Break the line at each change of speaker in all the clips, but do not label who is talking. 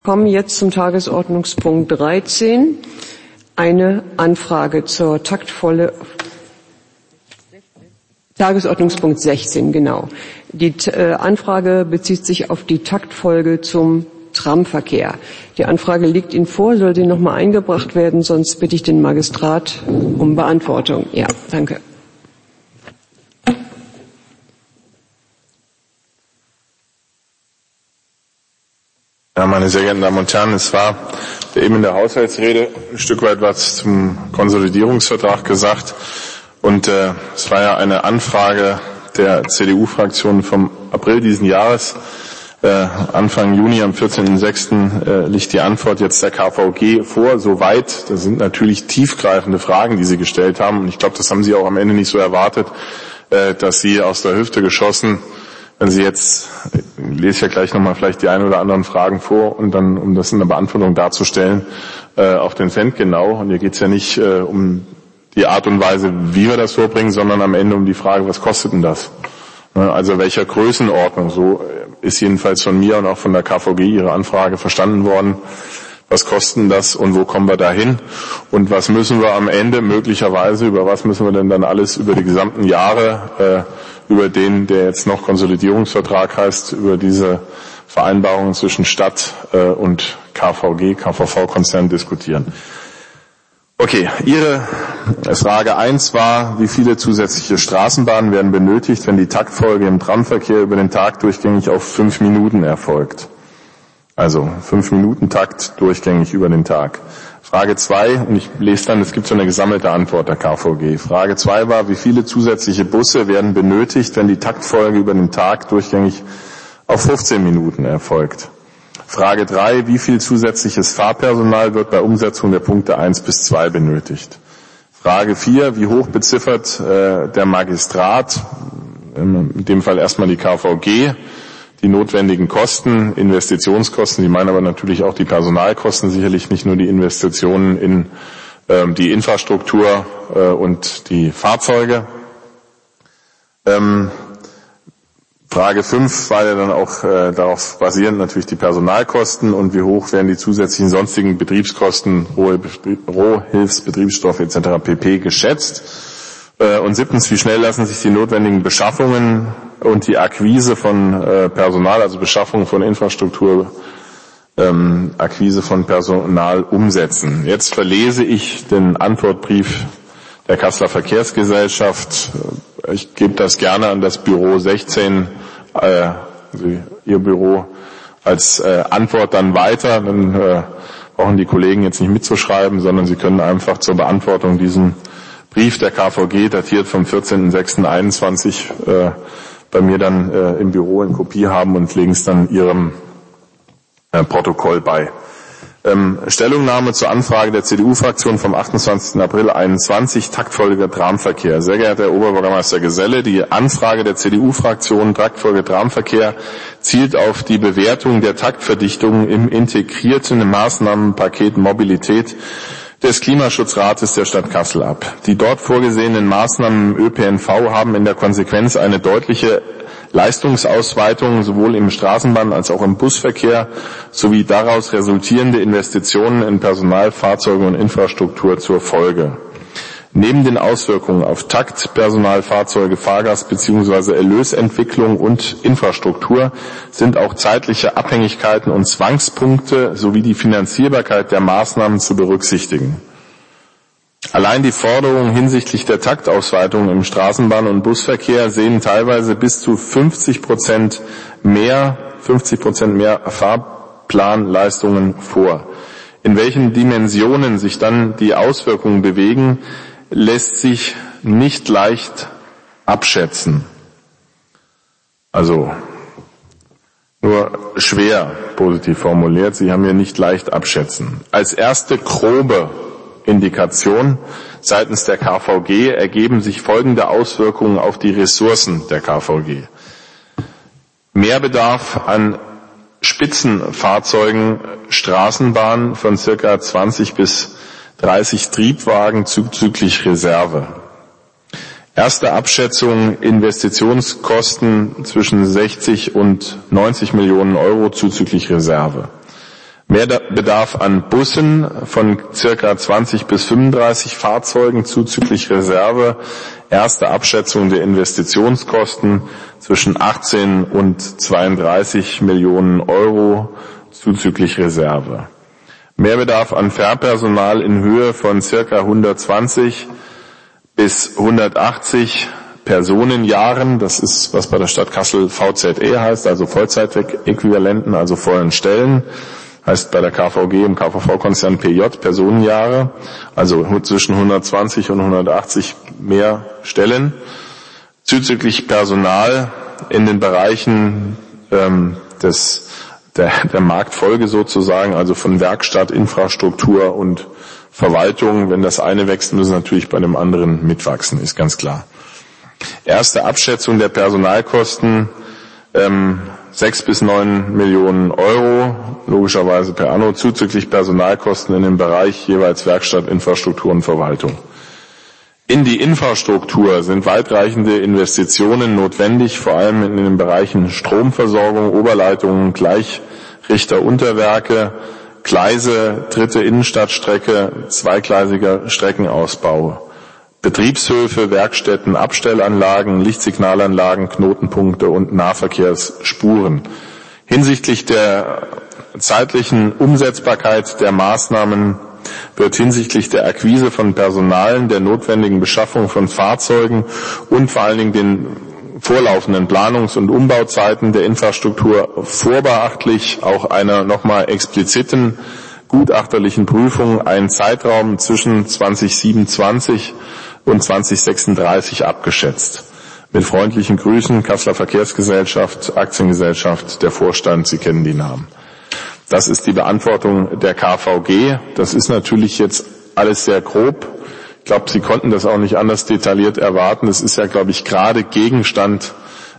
Kommen jetzt zum Tagesordnungspunkt 13, eine Anfrage zur taktvolle Tagesordnungspunkt 16, genau. Die Anfrage bezieht sich auf die Taktfolge zum Tramverkehr. Die Anfrage liegt Ihnen vor, soll sie nochmal eingebracht werden, sonst bitte ich den Magistrat um Beantwortung. Ja, danke.
Ja, meine sehr geehrten Damen und Herren, es war eben in der Haushaltsrede ein Stück weit was zum Konsolidierungsvertrag gesagt. Und es war ja eine Anfrage der CDU-Fraktion vom April diesen Jahres. Anfang Juni, am 14.06. Liegt die Antwort jetzt der KVG vor. Soweit, das sind natürlich tiefgreifende Fragen, die Sie gestellt haben. Und ich glaube, das haben Sie auch am Ende nicht so erwartet, dass Sie aus der Hüfte geschossen, wenn Sie jetzt, ich lese ja gleich nochmal vielleicht die ein oder anderen Fragen vor und dann, um das in der Beantwortung darzustellen, auf den Cent genau. Und hier geht es ja nicht um die Art und Weise, wie wir das vorbringen, sondern am Ende um die Frage, was kostet denn das? Also welcher Größenordnung, so ist jedenfalls von mir und auch von der KVG Ihre Anfrage verstanden worden. Was kostet das und wo kommen wir dahin? Und was müssen wir am Ende möglicherweise, über was müssen wir denn dann alles über die gesamten Jahre, über den, der jetzt noch Konsolidierungsvertrag heißt, über diese Vereinbarungen zwischen Stadt und KVG, KVV-Konzern diskutieren? Okay, Ihre Frage 1 war, wie viele zusätzliche Straßenbahnen werden benötigt, wenn die Taktfolge im Tramverkehr über den Tag durchgängig auf 5 Minuten erfolgt? Also 5-Minuten-Takt durchgängig über den Tag. Frage 2, und ich lese dann, es gibt so eine gesammelte Antwort der KVG. Frage 2 war, wie viele zusätzliche Busse werden benötigt, wenn die Taktfolge über den Tag durchgängig auf 15 Minuten erfolgt? Frage 3, wie viel zusätzliches Fahrpersonal wird bei Umsetzung der Punkte 1 bis 2 benötigt? Frage 4, wie hoch beziffert der Magistrat, in dem Fall erstmal die KVG, die notwendigen Kosten, Investitionskosten, die meinen aber natürlich auch die Personalkosten, sicherlich nicht nur die Investitionen in die Infrastruktur und die Fahrzeuge. Frage 5 war ja dann auch darauf basierend natürlich die Personalkosten und wie hoch werden die zusätzlichen sonstigen Betriebskosten, Rohhilfsbetriebsstoffe etc. pp. Geschätzt. Und 7, wie schnell lassen sich die notwendigen Beschaffungen und die Akquise von Personal, also Beschaffung von Infrastruktur, Akquise von Personal umsetzen. Jetzt verlese ich den Antwortbrief der Kasseler Verkehrsgesellschaft. Ich gebe das gerne an das Büro 16, also Ihr Büro, als Antwort dann weiter. Dann brauchen die Kollegen jetzt nicht mitzuschreiben, sondern sie können einfach zur Beantwortung diesen Brief der KVG, datiert vom 14.06.21, bei mir dann im Büro in Kopie haben und legen es dann Ihrem Protokoll bei. Stellungnahme zur Anfrage der CDU-Fraktion vom 28. April 21, Taktfolge Tramverkehr. Sehr geehrter Herr Oberbürgermeister Geselle, die Anfrage der CDU-Fraktion Taktfolge Tramverkehr zielt auf die Bewertung der Taktverdichtung im integrierten Maßnahmenpaket Mobilität des Klimaschutzrates der Stadt Kassel ab. Die dort vorgesehenen Maßnahmen im ÖPNV haben in der Konsequenz eine deutliche Leistungsausweitung sowohl im Straßenbahn- als auch im Busverkehr sowie daraus resultierende Investitionen in Personal, Fahrzeuge und Infrastruktur zur Folge. Neben den Auswirkungen auf Takt, Personal, Fahrzeuge, Fahrgast bzw. Erlösentwicklung und Infrastruktur sind auch zeitliche Abhängigkeiten und Zwangspunkte sowie die Finanzierbarkeit der Maßnahmen zu berücksichtigen. Allein die Forderungen hinsichtlich der Taktausweitung im Straßenbahn- und Busverkehr sehen teilweise bis zu 50% mehr Fahrplanleistungen vor. In welchen Dimensionen sich dann die Auswirkungen bewegen, lässt sich nicht leicht abschätzen. Also nur schwer positiv formuliert, Sie haben hier nicht leicht abschätzen. Als erste grobe Indikation seitens der KVG ergeben sich folgende Auswirkungen auf die Ressourcen der KVG. Mehrbedarf an Spitzenfahrzeugen, Straßenbahnen von circa 20 bis 30 Triebwagen zuzüglich Reserve. Erste Abschätzung, Investitionskosten zwischen 60 und 90 Millionen Euro zuzüglich Reserve. Mehrbedarf an Bussen von circa 20 bis 35 Fahrzeugen zuzüglich Reserve. Erste Abschätzung der Investitionskosten zwischen 18 und 32 Millionen Euro zuzüglich Reserve. Mehrbedarf an Fährpersonal in Höhe von circa 120 bis 180 Personenjahren. Das ist, was bei der Stadt Kassel VZE heißt, also Vollzeitäquivalenten, also vollen Stellen. Heißt bei der KVG im KVV-Konzern PJ Personenjahre, also zwischen 120 und 180 mehr Stellen. Zuzüglich Personal in den Bereichen der Marktfolge sozusagen, also von Werkstatt, Infrastruktur und Verwaltung. Wenn das eine wächst, müssen natürlich bei dem anderen mitwachsen, ist ganz klar. Erste Abschätzung der Personalkosten 6 bis 9 Millionen Euro, logischerweise per anno, zuzüglich Personalkosten in dem Bereich jeweils Werkstatt, Infrastruktur und Verwaltung. In die Infrastruktur sind weitreichende Investitionen notwendig, vor allem in den Bereichen Stromversorgung, Oberleitungen, Gleichrichterunterwerke, Gleise, dritte Innenstadtstrecke, zweigleisiger Streckenausbau. Betriebshöfe, Werkstätten, Abstellanlagen, Lichtsignalanlagen, Knotenpunkte und Nahverkehrsspuren. Hinsichtlich der zeitlichen Umsetzbarkeit der Maßnahmen wird hinsichtlich der Akquise von Personal, der notwendigen Beschaffung von Fahrzeugen und vor allen Dingen den vorlaufenden Planungs- und Umbauzeiten der Infrastruktur vorbeachtlich auch einer nochmal expliziten gutachterlichen Prüfung ein Zeitraum zwischen 2027 und 2036 abgeschätzt. Mit freundlichen Grüßen, Kasseler Verkehrsgesellschaft, Aktiengesellschaft, der Vorstand, Sie kennen die Namen. Das ist die Beantwortung der KVG. Das ist natürlich jetzt alles sehr grob. Ich glaube, Sie konnten das auch nicht anders detailliert erwarten. Es ist ja, glaube ich, gerade Gegenstand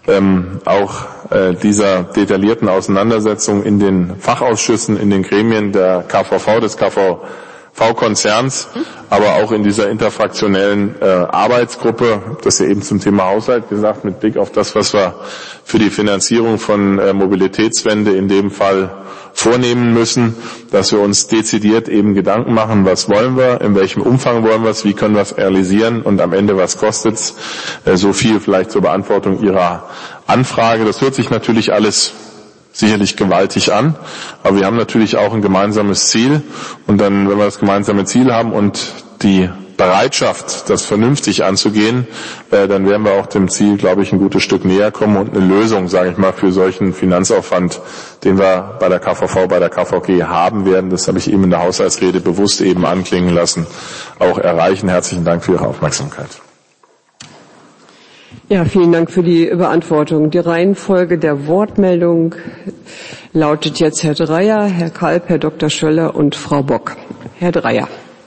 auch dieser detaillierten Auseinandersetzung in den Fachausschüssen, in den Gremien der KVV, des KVV-Konzerns, aber auch in dieser interfraktionellen Arbeitsgruppe. Das ja eben zum Thema Haushalt gesagt, mit Blick auf das, was wir für die Finanzierung von Mobilitätswende in dem Fall vornehmen müssen, dass wir uns dezidiert eben Gedanken machen, was wollen wir, in welchem Umfang wollen wir es, wie können wir es realisieren und am Ende, was kostet es. So viel vielleicht zur Beantwortung Ihrer Anfrage. Das hört sich natürlich alles sicherlich gewaltig an, aber wir haben natürlich auch ein gemeinsames Ziel und dann, wenn wir das gemeinsame Ziel haben und die Bereitschaft, das vernünftig anzugehen, dann werden wir auch dem Ziel, glaube ich, ein gutes Stück näher kommen und eine Lösung, sage ich mal, für solchen Finanzaufwand, den wir bei der KVV, bei der KVG haben werden, das habe ich eben in der Haushaltsrede bewusst eben anklingen lassen, auch erreichen. Herzlichen Dank für Ihre Aufmerksamkeit.
Ja, vielen Dank für die Beantwortung. Die Reihenfolge der Wortmeldung lautet jetzt Herr Dreyer, Herr Kalb, Herr Dr. Schöller und Frau Bock. Herr Dreyer.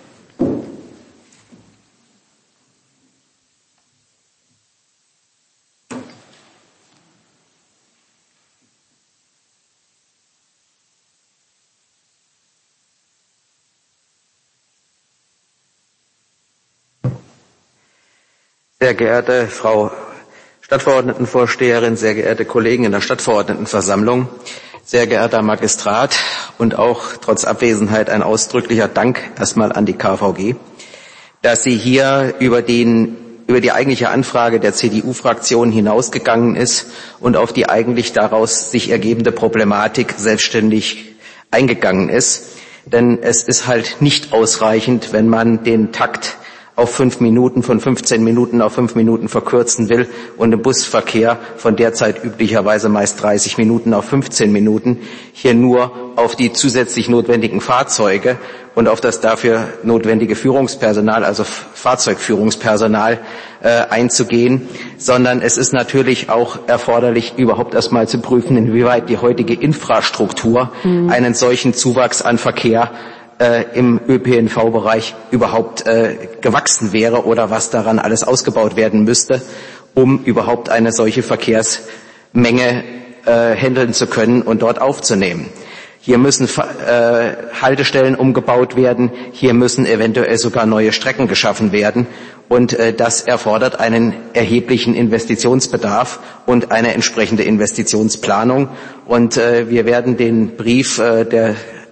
Sehr geehrte Frau Stadtverordnetenvorsteherin, sehr geehrte Kollegen in der Stadtverordnetenversammlung, sehr geehrter Magistrat und auch trotz Abwesenheit ein ausdrücklicher Dank erstmal an die KVG, dass sie hier über die eigentliche Anfrage der CDU-Fraktion hinausgegangen ist und auf die eigentlich daraus sich ergebende Problematik selbstständig eingegangen ist. Denn es ist halt nicht ausreichend, wenn man den Takt auf 5 Minuten, von 15 Minuten auf 5 Minuten verkürzen will und im Busverkehr von derzeit üblicherweise meist 30 Minuten auf 15 Minuten hier nur auf die zusätzlich notwendigen Fahrzeuge und auf das dafür notwendige Führungspersonal, also Fahrzeugführungspersonal, einzugehen, sondern es ist natürlich auch erforderlich, überhaupt erstmal zu prüfen, inwieweit die heutige Infrastruktur einen solchen Zuwachs an Verkehr im ÖPNV-Bereich überhaupt gewachsen wäre oder was daran alles ausgebaut werden müsste, um überhaupt eine solche Verkehrsmenge handeln zu können und dort aufzunehmen. Hier müssen Haltestellen umgebaut werden, hier müssen eventuell sogar neue Strecken geschaffen werden und das erfordert einen erheblichen Investitionsbedarf und eine entsprechende Investitionsplanung. Und wir werden den Brief der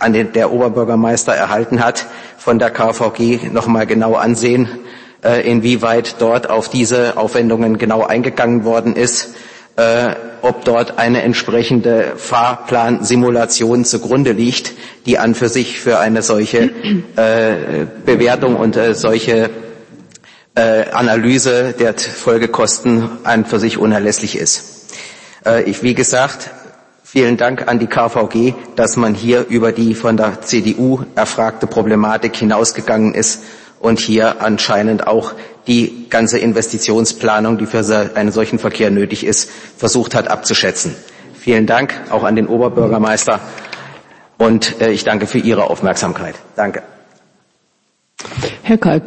der Oberbürgermeister erhalten hat, von der KVG noch mal genau ansehen, inwieweit dort auf diese Aufwendungen genau eingegangen worden ist, ob dort eine entsprechende Fahrplansimulation zugrunde liegt, die an für sich für eine solche Bewertung und solche Analyse der Folgekosten an für sich unerlässlich ist. Wie gesagt, vielen Dank an die KVG, dass man hier über die von der CDU erfragte Problematik hinausgegangen ist und hier anscheinend auch die ganze Investitionsplanung, die für einen solchen Verkehr nötig ist, versucht hat abzuschätzen. Vielen Dank auch an den Oberbürgermeister und ich danke für Ihre Aufmerksamkeit. Danke.
Herr Kalb.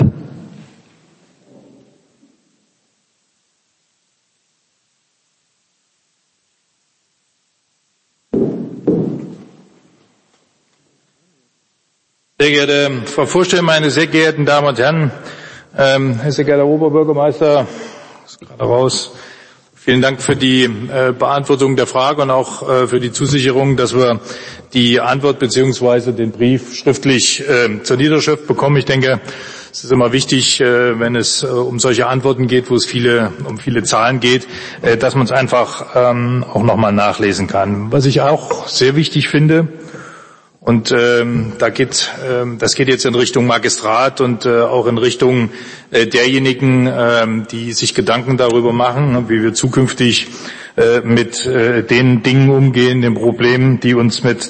Sehr geehrte Frau Vorsteherin, meine sehr geehrten Damen und Herren, Herr sehr geehrter Oberbürgermeister, ist gerade raus. Vielen Dank für die Beantwortung der Frage und auch für die Zusicherung, dass wir die Antwort bzw. den Brief schriftlich zur Niederschrift bekommen. Ich denke, es ist immer wichtig, wenn es um solche Antworten geht, wo es um viele Zahlen geht, dass man es einfach auch nochmal nachlesen kann. Was ich auch sehr wichtig finde, und das geht jetzt in Richtung Magistrat und auch in Richtung derjenigen, die sich Gedanken darüber machen, wie wir zukünftig mit den Dingen umgehen, den Problemen, die uns mit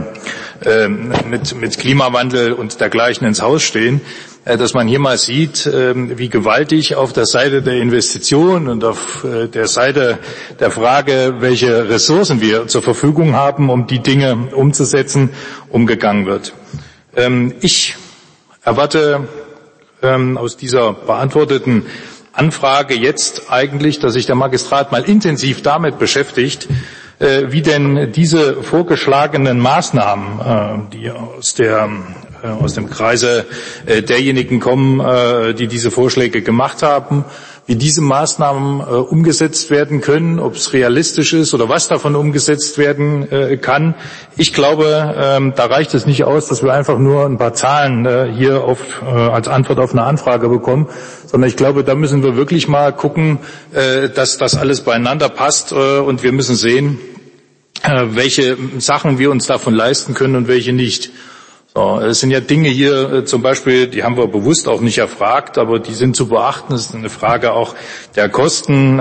Klimawandel und dergleichen ins Haus stehen, dass man hier mal sieht, wie gewaltig auf der Seite der Investition und auf der Seite der Frage, welche Ressourcen wir zur Verfügung haben, um die Dinge umzusetzen, umgegangen wird. Ich erwarte aus dieser beantworteten Anfrage jetzt eigentlich, dass sich der Magistrat mal intensiv damit beschäftigt, wie denn diese vorgeschlagenen Maßnahmen, die aus dem Kreise derjenigen kommen, die diese Vorschläge gemacht haben, wie diese Maßnahmen umgesetzt werden können, ob es realistisch ist oder was davon umgesetzt werden kann. Ich glaube, da reicht es nicht aus, dass wir einfach nur ein paar Zahlen hier als Antwort auf eine Anfrage bekommen, sondern ich glaube, da müssen wir wirklich mal gucken, dass das alles beieinander passt und wir müssen sehen, welche Sachen wir uns davon leisten können und welche nicht. So, es sind ja Dinge hier zum Beispiel, die haben wir bewusst auch nicht erfragt, aber die sind zu beachten. Es ist eine Frage auch der Kosten,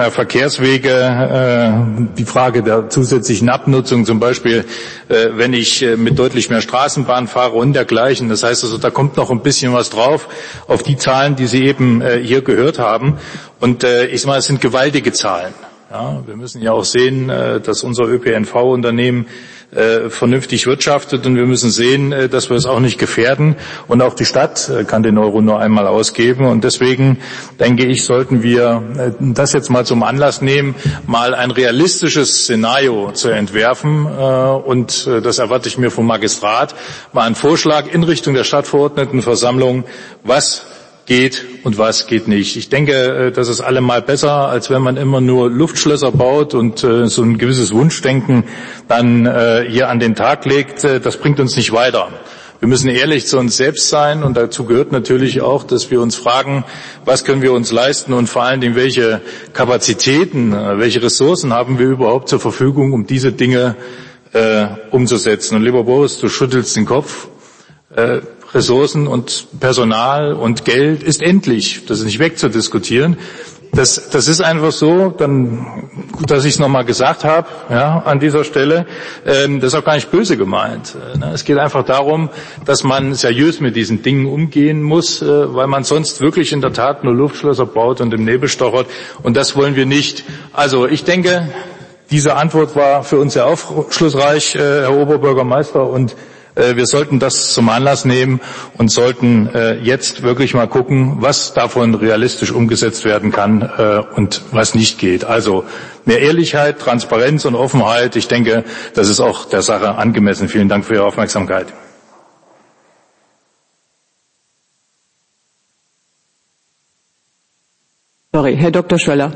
Verkehrswege, die Frage der zusätzlichen Abnutzung, zum Beispiel, wenn ich mit deutlich mehr Straßenbahn fahre und dergleichen. Das heißt also, da kommt noch ein bisschen was drauf auf die Zahlen, die Sie eben hier gehört haben. Und ich sage mal, es sind gewaltige Zahlen. Ja, wir müssen ja auch sehen, dass unser ÖPNV-Unternehmen vernünftig wirtschaftet und wir müssen sehen, dass wir es auch nicht gefährden und auch die Stadt kann den Euro nur einmal ausgeben und deswegen denke ich, sollten wir das jetzt mal zum Anlass nehmen, mal ein realistisches Szenario zu entwerfen und das erwarte ich mir vom Magistrat, mal einen Vorschlag in Richtung der Stadtverordnetenversammlung, was geht und was geht nicht. Ich denke, das ist allemal besser, als wenn man immer nur Luftschlösser baut und so ein gewisses Wunschdenken dann hier an den Tag legt. Das bringt uns nicht weiter. Wir müssen ehrlich zu uns selbst sein und dazu gehört natürlich auch, dass wir uns fragen, was können wir uns leisten und vor allen Dingen, welche Kapazitäten, welche Ressourcen haben wir überhaupt zur Verfügung, um diese Dinge umzusetzen. Und lieber Boris, du schüttelst den Kopf. Ressourcen und Personal und Geld ist endlich. Das ist nicht wegzudiskutieren. Das ist einfach so, dann gut, dass ich es nochmal gesagt habe, ja, an dieser Stelle. Das ist auch gar nicht böse gemeint. Es geht einfach darum, dass man seriös mit diesen Dingen umgehen muss, weil man sonst wirklich in der Tat nur Luftschlösser baut und im Nebel stochert. Und das wollen wir nicht. Also ich denke, diese Antwort war für uns sehr aufschlussreich, Herr Oberbürgermeister, und wir sollten das zum Anlass nehmen und sollten jetzt wirklich mal gucken, was davon realistisch umgesetzt werden kann und was nicht geht. Also mehr Ehrlichkeit, Transparenz und Offenheit. Ich denke, das ist auch der Sache angemessen. Vielen Dank für Ihre Aufmerksamkeit.
Sorry, Herr Dr. Schweller.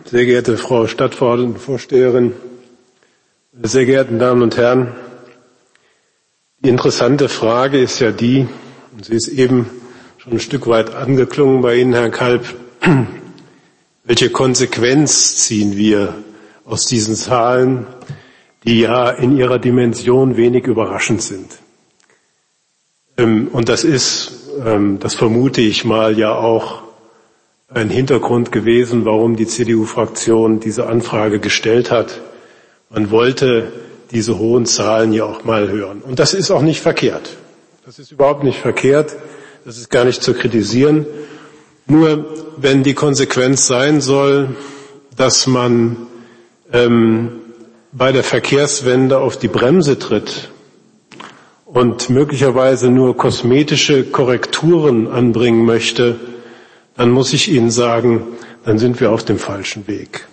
Sehr geehrte Frau Stadtverordnetenvorsteherin, sehr geehrten Damen und Herren, die interessante Frage ist ja die, und sie ist eben schon ein Stück weit angeklungen bei Ihnen, Herr Kalb, welche Konsequenz ziehen wir aus diesen Zahlen, die ja in ihrer Dimension wenig überraschend sind? Und das ist, das vermute ich mal, ja auch ein Hintergrund gewesen, warum die CDU-Fraktion diese Anfrage gestellt hat. Man wollte diese hohen Zahlen ja auch mal hören. Und das ist auch nicht verkehrt. Das ist überhaupt nicht verkehrt. Das ist gar nicht zu kritisieren. Nur wenn die Konsequenz sein soll, dass man bei der Verkehrswende auf die Bremse tritt und möglicherweise nur kosmetische Korrekturen anbringen möchte, dann muss ich Ihnen sagen, dann sind wir auf dem falschen Weg.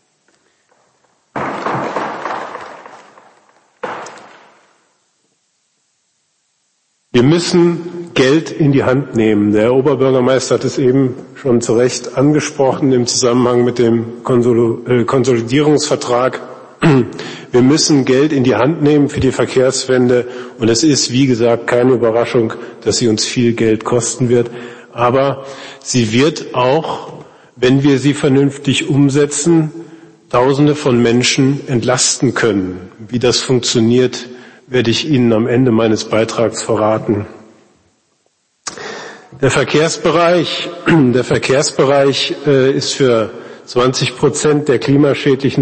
Wir müssen Geld in die Hand nehmen. Der Herr Oberbürgermeister hat es eben schon zu Recht angesprochen im Zusammenhang mit dem Konsolidierungsvertrag. Wir müssen Geld in die Hand nehmen für die Verkehrswende. Und es ist, wie gesagt, keine Überraschung, dass sie uns viel Geld kosten wird. Aber sie wird auch, wenn wir sie vernünftig umsetzen, Tausende von Menschen entlasten können. Wie das funktioniert, werde ich Ihnen am Ende meines Beitrags verraten. Der Verkehrsbereich ist für 20% der klimaschädlichen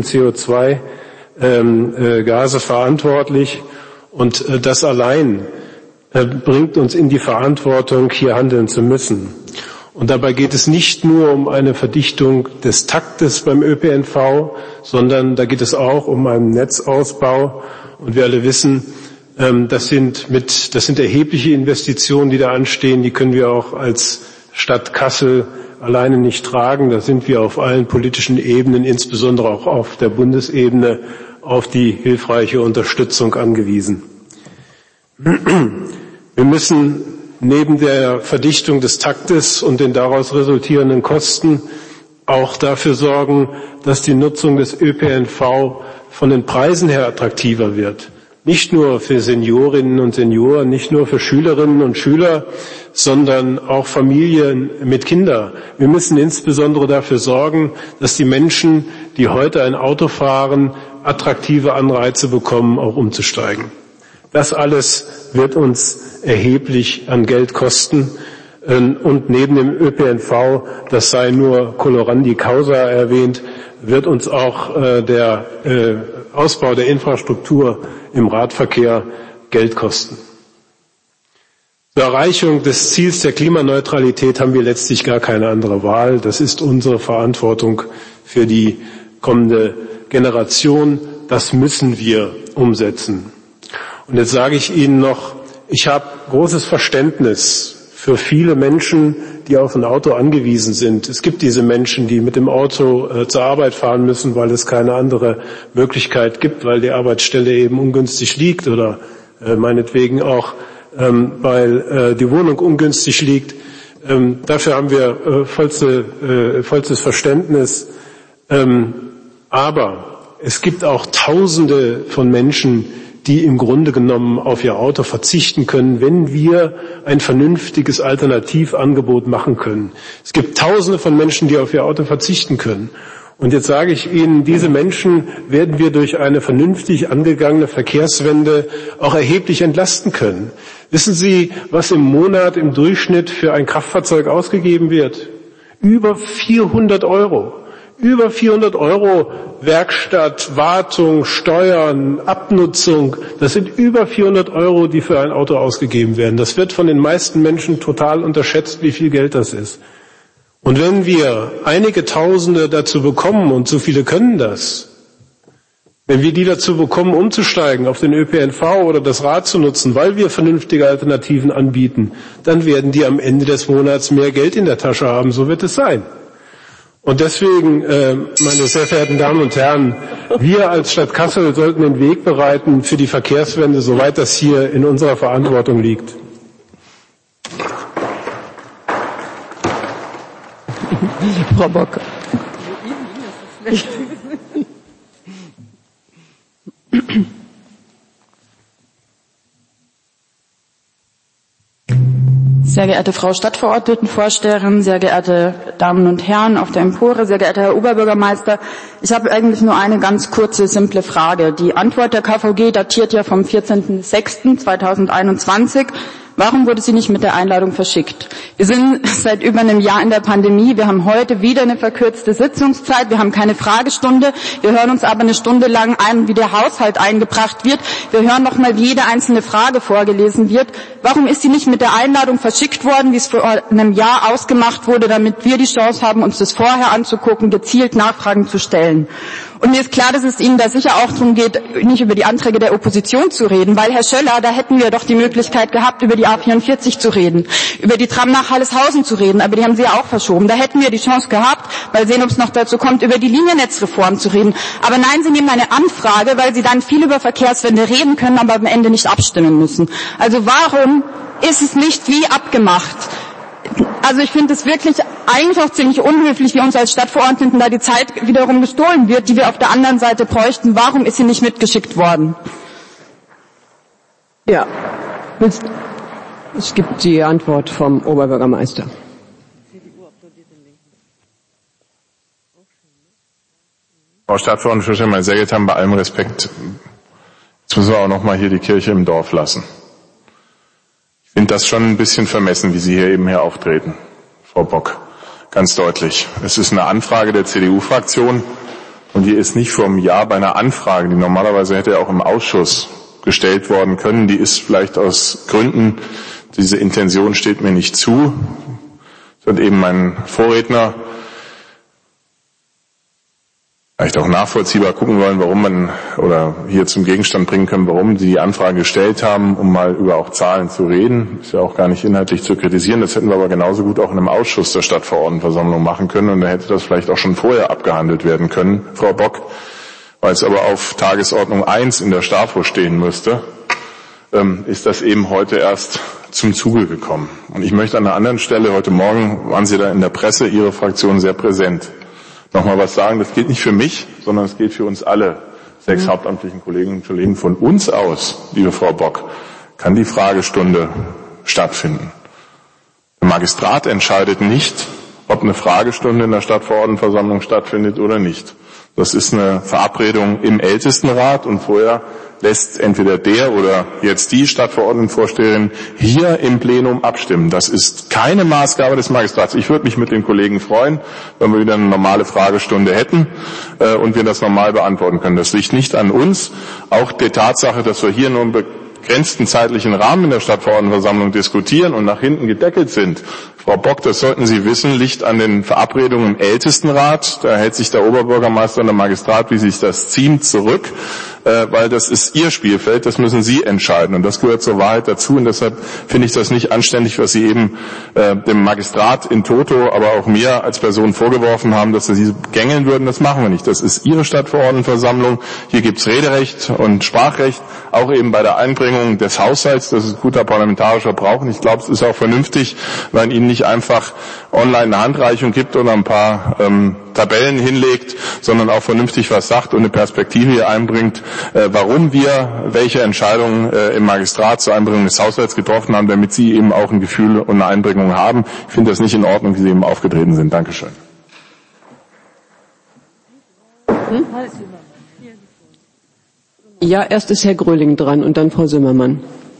CO2-Gase verantwortlich. Und das allein bringt uns in die Verantwortung, hier handeln zu müssen. Und dabei geht es nicht nur um eine Verdichtung des Taktes beim ÖPNV, sondern da geht es auch um einen Netzausbau. Und wir alle wissen, das sind erhebliche Investitionen, die da anstehen. Die können wir auch als Stadt Kassel alleine nicht tragen. Da sind wir auf allen politischen Ebenen, insbesondere auch auf der Bundesebene, auf die hilfreiche Unterstützung angewiesen. Wir müssen neben der Verdichtung des Taktes und den daraus resultierenden Kosten auch dafür sorgen, dass die Nutzung des ÖPNV von den Preisen her attraktiver wird. Nicht nur für Seniorinnen und Senioren, nicht nur für Schülerinnen und Schüler, sondern auch Familien mit Kindern. Wir müssen insbesondere dafür sorgen, dass die Menschen, die heute ein Auto fahren, attraktive Anreize bekommen, auch umzusteigen. Das alles wird uns erheblich an Geld kosten. Und neben dem ÖPNV, das sei nur colorandi causa erwähnt, wird uns auch der Ausbau der Infrastruktur im Radverkehr Geld kosten. Zur Erreichung des Ziels der Klimaneutralität haben wir letztlich gar keine andere Wahl. Das ist unsere Verantwortung für die kommende Generation. Das müssen wir umsetzen. Und jetzt sage ich Ihnen noch, ich habe großes Verständnis für viele Menschen, die auf ein Auto angewiesen sind. Es gibt diese Menschen, die mit dem Auto zur Arbeit fahren müssen, weil es keine andere Möglichkeit gibt, weil die Arbeitsstelle eben ungünstig liegt oder meinetwegen auch, weil die Wohnung ungünstig liegt. Dafür haben wir vollstes Verständnis. Aber es gibt auch Tausende von Menschen, die im Grunde genommen auf ihr Auto verzichten können, wenn wir ein vernünftiges Alternativangebot machen können. Es gibt Tausende von Menschen, die auf ihr Auto verzichten können. Und jetzt sage ich Ihnen, diese Menschen werden wir durch eine vernünftig angegangene Verkehrswende auch erheblich entlasten können. Wissen Sie, was im Monat im Durchschnitt für ein Kraftfahrzeug ausgegeben wird? Über 400 Euro. Über 400 Euro Werkstatt, Wartung, Steuern, Abnutzung. Das sind über 400 Euro, die für ein Auto ausgegeben werden. Das wird von den meisten Menschen total unterschätzt, wie viel Geld das ist. Und wenn wir einige Tausende dazu bekommen, und so viele können das, wenn wir die dazu bekommen, umzusteigen auf den ÖPNV oder das Rad zu nutzen, weil wir vernünftige Alternativen anbieten, dann werden die am Ende des Monats mehr Geld in der Tasche haben. So wird es sein. Und deswegen, meine sehr verehrten Damen und Herren, wir als Stadt Kassel sollten den Weg bereiten für die Verkehrswende, soweit das hier in unserer Verantwortung liegt.
Frau Bock.
Sehr geehrte Frau Stadtverordnetenvorsteherin, sehr geehrte Damen und Herren auf der Empore, sehr geehrter Herr Oberbürgermeister, ich habe eigentlich nur eine ganz kurze, simple Frage. Die Antwort der KVG datiert ja vom 14.06.2021. Warum wurde sie nicht mit der Einladung verschickt? Wir sind seit über einem Jahr in der Pandemie. Wir haben heute wieder eine verkürzte Sitzungszeit. Wir haben keine Fragestunde. Wir hören uns aber eine Stunde lang an, wie der Haushalt eingebracht wird. Wir hören noch mal, wie jede einzelne Frage vorgelesen wird. Warum ist sie nicht mit der Einladung verschickt worden, wie es vor einem Jahr ausgemacht wurde, damit wir die Chance haben, uns das vorher anzugucken, gezielt Nachfragen zu stellen? Und mir ist klar, dass es Ihnen da sicher auch darum geht, nicht über die Anträge der Opposition zu reden, weil, Herr Schöller, da hätten wir doch die Möglichkeit gehabt, über die A44 zu reden, über die Tram nach Halleshausen zu reden, aber die haben Sie ja auch verschoben. Da hätten wir die Chance gehabt, mal sehen, ob es noch dazu kommt, über die Liniennetzreform zu reden. Aber nein, Sie nehmen eine Anfrage, weil Sie dann viel über Verkehrswende reden können, aber am Ende nicht abstimmen müssen. Also warum ist es nicht wie abgemacht? Also ich finde es wirklich eigentlich auch ziemlich unhöflich, wie uns als Stadtverordneten da die Zeit wiederum gestohlen wird, die wir auf der anderen Seite bräuchten. Warum ist sie nicht mitgeschickt worden?
Ja, es gibt die Antwort vom Oberbürgermeister.
Frau Stadtverordnete, meine sehr geehrten Damen, bei allem Respekt, jetzt müssen wir auch noch mal hier die Kirche im Dorf lassen. Ich finde das schon ein bisschen vermessen, wie Sie hier eben hier auftreten, Frau Bock. Ganz deutlich. Es ist eine Anfrage der CDU-Fraktion und die ist nicht vor einem Jahr bei einer Anfrage, die normalerweise hätte ja auch im Ausschuss gestellt worden können. Die ist vielleicht aus Gründen, diese Intention steht mir nicht zu. Das hat eben mein Vorredner vielleicht auch nachvollziehbar gucken wollen, warum man oder hier zum Gegenstand bringen können, warum sie die Anfrage gestellt haben, um mal über auch Zahlen zu reden. Ist ja auch gar nicht inhaltlich zu kritisieren. Das hätten wir aber genauso gut auch in einem Ausschuss der Stadtverordnetenversammlung machen können und da hätte das vielleicht auch schon vorher abgehandelt werden können, Frau Bock, weil es aber auf Tagesordnung 1 in der STAFO stehen müsste, ist das eben heute erst zum Zuge gekommen. Und ich möchte an einer anderen Stelle, heute Morgen waren Sie da in der Presse, Ihre Fraktion sehr präsent, nochmal was sagen, das gilt nicht für mich, sondern es gilt für uns alle 6 hauptamtlichen Kolleginnen und Kollegen. Von uns aus, liebe Frau Bock, kann die Fragestunde stattfinden. Der Magistrat entscheidet nicht, ob eine Fragestunde in der Stadtverordnetenversammlung stattfindet oder nicht. Das ist eine Verabredung im Ältestenrat und vorher lässt entweder der oder jetzt die Stadtverordnetenvorsteherin hier im Plenum abstimmen. Das ist keine Maßgabe des Magistrats. Ich würde mich mit den Kollegen freuen, wenn wir wieder eine normale Fragestunde hätten und wir das normal beantworten können. Das liegt nicht an uns. Auch die Tatsache, dass wir hier nur einen begrenzten zeitlichen Rahmen in der Stadtverordnetenversammlung diskutieren und nach hinten gedeckelt sind. Frau Bock, das sollten Sie wissen, liegt an den Verabredungen im Ältestenrat. Da hält sich der Oberbürgermeister und der Magistrat, wie sich das ziemt, zurück, weil das ist Ihr Spielfeld, das müssen Sie entscheiden. Und das gehört zur Wahrheit dazu. Und deshalb finde ich das nicht anständig, was Sie eben dem Magistrat in toto, aber auch mir als Person vorgeworfen haben, dass wir Sie gängeln würden. Das machen wir nicht. Das ist Ihre Stadtverordnetenversammlung. Hier gibt es Rederecht und Sprachrecht, auch eben bei der Einbringung des Haushalts. Das ist guter parlamentarischer Brauch. Und ich glaube, es ist auch vernünftig, weil Ihnen nicht einfach online eine Handreichung gibt oder ein paar Tabellen hinlegt, sondern auch vernünftig was sagt und eine Perspektive hier einbringt, warum wir welche Entscheidungen im Magistrat zur Einbringung des Haushalts getroffen haben, damit Sie eben auch ein Gefühl und eine Einbringung haben. Ich finde das nicht in Ordnung, wie Sie eben aufgetreten sind. Dankeschön.
Ja, erst ist Herr Gröling dran und dann Frau Zimmermann.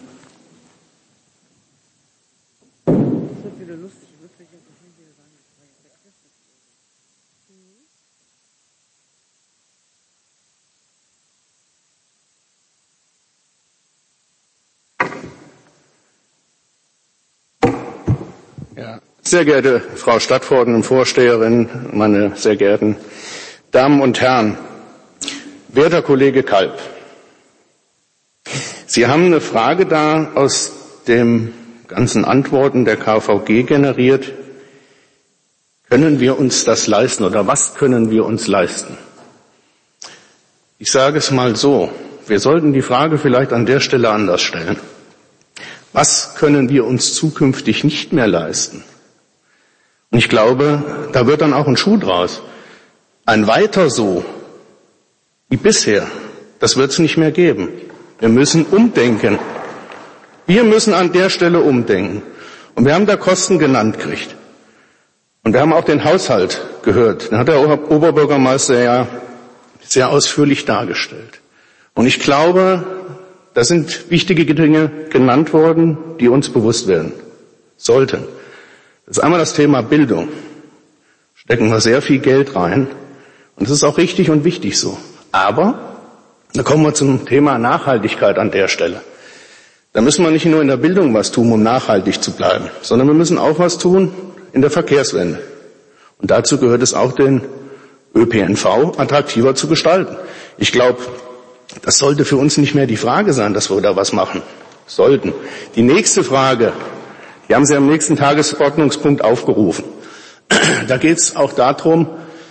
Ja, sehr geehrte Frau Stadtverordnetenvorsteherin, meine sehr geehrten Damen und Herren, werter Kollege Kalb, Sie haben eine Frage da aus den ganzen Antworten der KVG generiert. Können wir uns das leisten oder was können wir uns leisten? Ich sage es mal so, wir sollten die Frage vielleicht an der Stelle anders stellen. Was können wir uns zukünftig nicht mehr leisten? Und ich glaube, da wird dann auch ein Schuh draus. Ein Weiter so wie bisher, das wird es nicht mehr geben. Wir müssen umdenken. Wir müssen an der Stelle umdenken. Und wir haben da Kosten genannt gekriegt. Und wir haben auch den Haushalt gehört. Den hat der Oberbürgermeister ja sehr ausführlich dargestellt. Und ich glaube, da sind wichtige Dinge genannt worden, die uns bewusst werden sollten. Das ist einmal das Thema Bildung. Stecken wir sehr viel Geld rein. Und das ist auch richtig und wichtig so. Aber, da kommen wir zum Thema Nachhaltigkeit an der Stelle. Da müssen wir nicht nur in der Bildung was tun, um nachhaltig zu bleiben, sondern wir müssen auch was tun in der Verkehrswende. Und dazu gehört es auch, den ÖPNV attraktiver zu gestalten. Ich glaube, das sollte für uns nicht mehr die Frage sein, dass wir da was machen sollten. Die nächste Frage, die haben Sie am nächsten Tagesordnungspunkt aufgerufen. Da geht es auch darum,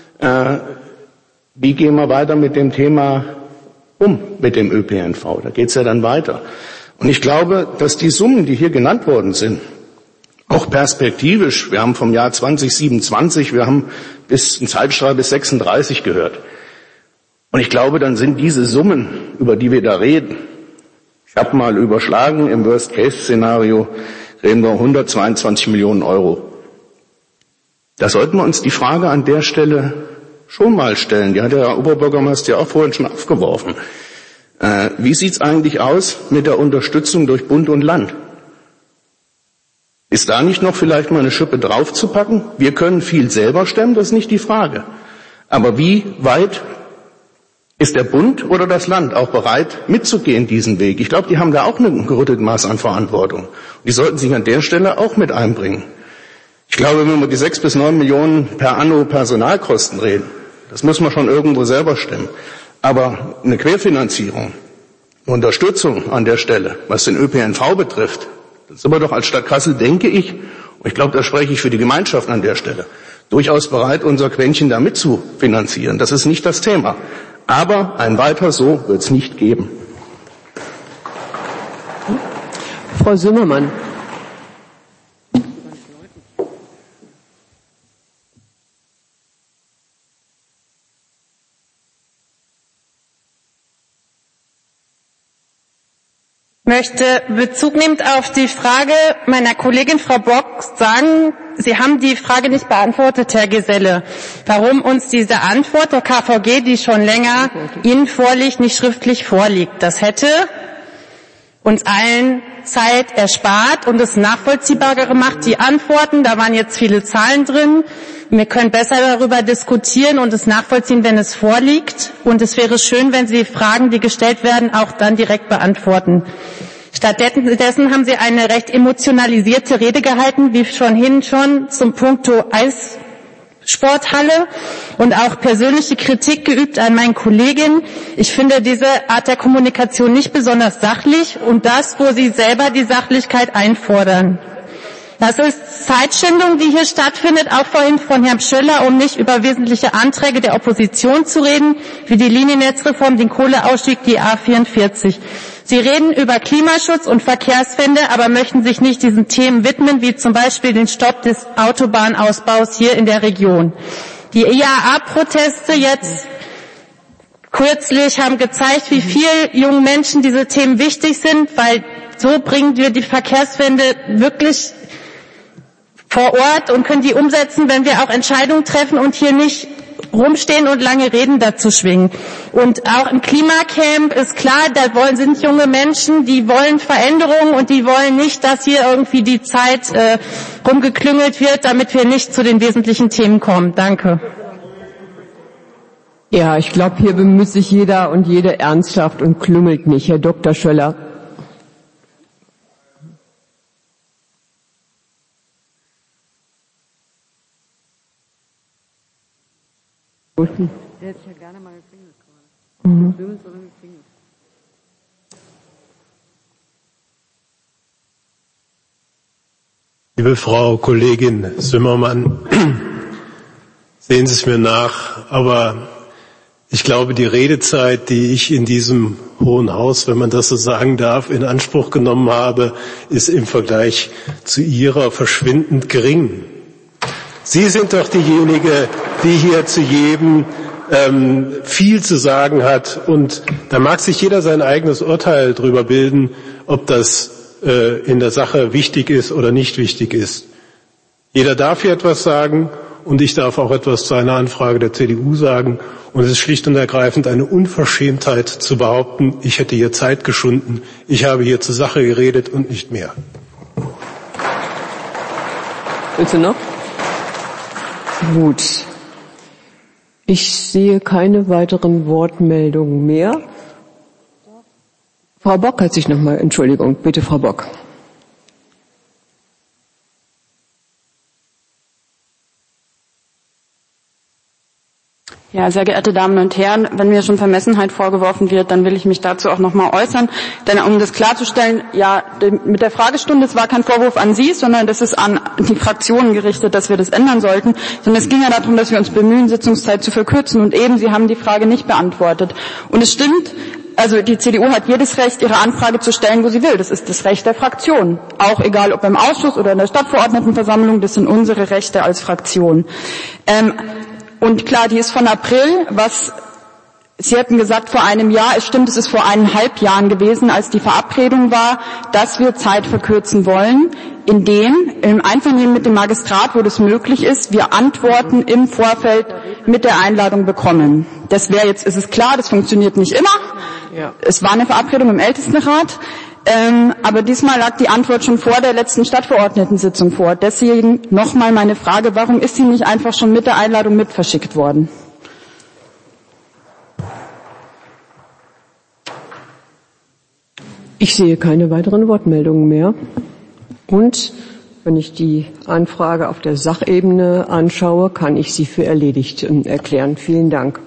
wie gehen wir weiter mit dem Thema um, mit dem ÖPNV. Da geht es ja dann weiter. Und ich glaube, dass die Summen, die hier genannt worden sind, auch perspektivisch, wir haben vom Jahr 2027, wir haben bis einen Zeitstrahl bis 36 gehört. Und ich glaube, dann sind diese Summen, über die wir da reden, ich habe mal überschlagen, im Worst-Case-Szenario reden wir 122 Millionen Euro. Da sollten wir uns die Frage an der Stelle schon mal stellen. Die hat der Herr Oberbürgermeister ja auch vorhin schon aufgeworfen. Wie sieht's eigentlich aus mit der Unterstützung durch Bund und Land? Ist da nicht noch vielleicht mal eine Schippe draufzupacken? Wir können viel selber stemmen, das ist nicht die Frage. Aber wie weit ist der Bund oder das Land auch bereit, mitzugehen, diesen Weg? Ich glaube, die haben da auch ein gerütteltes Maß an Verantwortung. Die sollten sich an der Stelle auch mit einbringen. Ich glaube, wenn wir die 6 bis 9 Millionen per Anno Personalkosten reden, das muss man schon irgendwo selber stemmen. Aber eine Querfinanzierung, eine Unterstützung an der Stelle, was den ÖPNV betrifft, das sind wir doch als Stadt Kassel, denke ich, und ich glaube, da spreche ich für die Gemeinschaft an der Stelle, durchaus bereit, unser Quäntchen da mitzufinanzieren. Das ist nicht das Thema. Aber ein Weiter so wird es nicht geben.
Frau Zimmermann.
Ich möchte Bezug nehmend auf die Frage meiner Kollegin Frau Bock sagen, Sie haben die Frage nicht beantwortet, Herr Geselle, warum uns diese Antwort der KVG, die schon länger Ihnen vorliegt, nicht schriftlich vorliegt. Das hätte uns allen Zeit erspart und es nachvollziehbarer gemacht. Die Antworten, da waren jetzt viele Zahlen drin. Wir können besser darüber diskutieren und es nachvollziehen, wenn es vorliegt. Und es wäre schön, wenn Sie die Fragen, die gestellt werden, auch dann direkt beantworten. Stattdessen haben Sie eine recht emotionalisierte Rede gehalten, wie schon zum Punkto Eissporthalle und auch persönliche Kritik geübt an meinen Kollegen. Ich finde diese Art der Kommunikation nicht besonders sachlich und das, wo Sie selber die Sachlichkeit einfordern. Das ist Zeitschindung, die hier stattfindet, auch vorhin von Herrn Schöller, um nicht über wesentliche Anträge der Opposition zu reden, wie die Liniennetzreform, den Kohleausstieg, die A44. Sie reden über Klimaschutz und Verkehrswende, aber möchten sich nicht diesen Themen widmen, wie zum Beispiel den Stopp des Autobahnausbaus hier in der Region. Die IAA-Proteste jetzt kürzlich haben gezeigt, wie viel jungen Menschen diese Themen wichtig sind, weil so bringen wir die Verkehrswende wirklich vor Ort und können die umsetzen, wenn wir auch Entscheidungen treffen und hier nicht rumstehen und lange Reden dazu schwingen. Und auch im Klimacamp ist klar, sind junge Menschen, die wollen Veränderungen und die wollen nicht, dass hier irgendwie die Zeit rumgeklüngelt wird, damit wir nicht zu den wesentlichen Themen kommen. Danke.
Ja, ich glaube, hier bemüht sich jeder und jede ernsthaft und klüngelt nicht. Herr Dr. Schöller. Der hätte ja gerne mal gefingert gerade.
Liebe Frau Kollegin Zimmermann, sehen Sie es mir nach, aber ich glaube, die Redezeit, die ich in diesem Hohen Haus, wenn man das so sagen darf, in Anspruch genommen habe, ist im Vergleich zu Ihrer verschwindend gering. Sie sind doch diejenige, die hier zu jedem viel zu sagen hat. Und da mag sich jeder sein eigenes Urteil drüber bilden, ob das in der Sache wichtig ist oder nicht wichtig ist. Jeder darf hier etwas sagen und ich darf auch etwas zu einer Anfrage der CDU sagen. Und es ist schlicht und ergreifend eine Unverschämtheit zu behaupten, ich hätte hier Zeit geschunden, ich habe hier zur Sache geredet und nicht mehr.
Willst du noch? Gut. Ich sehe keine weiteren Wortmeldungen mehr. Frau Bock hat sich nochmal, Entschuldigung, bitte Frau Bock.
Ja, sehr geehrte Damen und Herren, wenn mir schon Vermessenheit vorgeworfen wird, dann will ich mich dazu auch nochmal äußern. Denn um das klarzustellen, ja, mit der Fragestunde, es war kein Vorwurf an Sie, sondern das ist an die Fraktionen gerichtet, dass wir das ändern sollten. Sondern es ging ja darum, dass wir uns bemühen, Sitzungszeit zu verkürzen. Und eben, Sie haben die Frage nicht beantwortet. Und es stimmt, also die CDU hat jedes Recht, ihre Anfrage zu stellen, wo sie will. Das ist das Recht der Fraktion. Auch egal, ob im Ausschuss oder in der Stadtverordnetenversammlung, das sind unsere Rechte als Fraktion. Und klar, die ist von April, was Sie hatten gesagt vor einem Jahr. Es stimmt, es ist vor 1,5 Jahren gewesen, als die Verabredung war, dass wir Zeit verkürzen wollen, indem im Einvernehmen mit dem Magistrat, wo das möglich ist, wir Antworten im Vorfeld mit der Einladung bekommen. Das wäre jetzt, ist es klar, das funktioniert nicht immer. Ja. Es war eine Verabredung im Ältestenrat. Aber diesmal lag die Antwort schon vor der letzten Stadtverordnetensitzung vor. Deswegen nochmal meine Frage, warum ist sie nicht einfach schon mit der Einladung mit verschickt worden?
Ich sehe keine weiteren Wortmeldungen mehr. Und wenn ich die Anfrage auf der Sachebene anschaue, kann ich sie für erledigt erklären. Vielen Dank.